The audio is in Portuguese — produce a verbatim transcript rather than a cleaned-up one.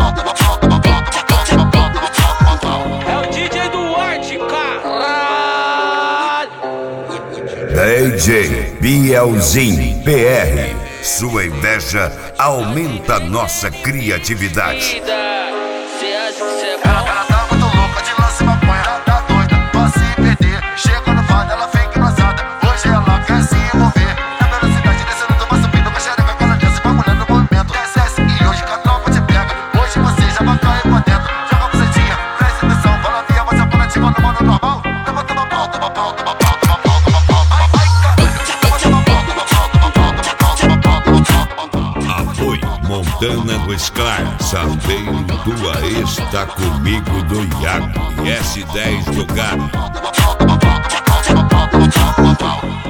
É o D J Duarte, caralho. D J Bielzinho P R. Sua inveja aumenta nossa criatividade. Ela, ela tá muito louca de lance maconha, tá doida pra se perder. Chega no vale, ela fica enrosada. Hoje ela quer se envolver. Na velocidade descendo do mais subindo, com a xereca que ela desce, vai mulher no movimento. Desce e hoje que a tropa te pega. Hoje você já vai cair pra dentro. Joga a bucetinha, presta atenção. Fala via, você pula ativa no modo normal. Toma, toma pau, toma pau, toma pau, toma pau, toma pau. Ai, ai, caralho. Toma, toma pau, toma pau, toma pau, toma pau, toma pau, toma pau. Apoio Montana do Sklar, Salveiro Tua Está Comigo do Iago e S dez do Gato.